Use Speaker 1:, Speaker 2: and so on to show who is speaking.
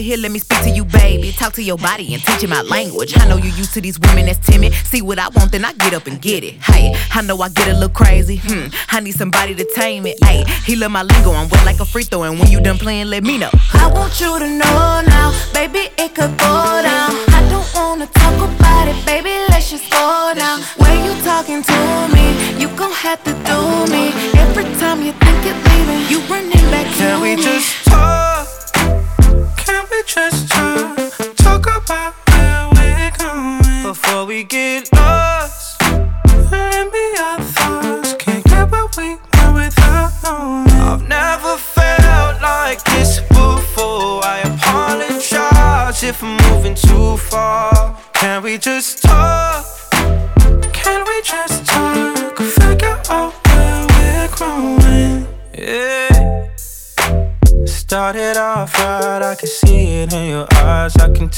Speaker 1: here, let me speak to you, baby. Talk to your body and teach you my language. I know you used to these women that's timid. See what I want, then I get up and get it. Hey, I know I get a little crazy. I need somebody to tame it. Hey, he love my lingo, I'm wet like a free throw. And when you done playing, let me know.
Speaker 2: I want you to know now, baby, it could go down. I don't wanna talk about it, baby, let's just go now. When you talking to me, you gon' have to do me. Every time you think you're leaving, you running back to me.
Speaker 3: Can we just talk? Can we just talk? Talk about where we're going before we get lost. Let me our thoughts. Can't get what we want without knowing. I've never felt like this before. I apologize if I'm moving too far. Can we just talk? Can we just talk? Figure out where we're growing. Yeah. Started off right, I can see it in your eyes. I can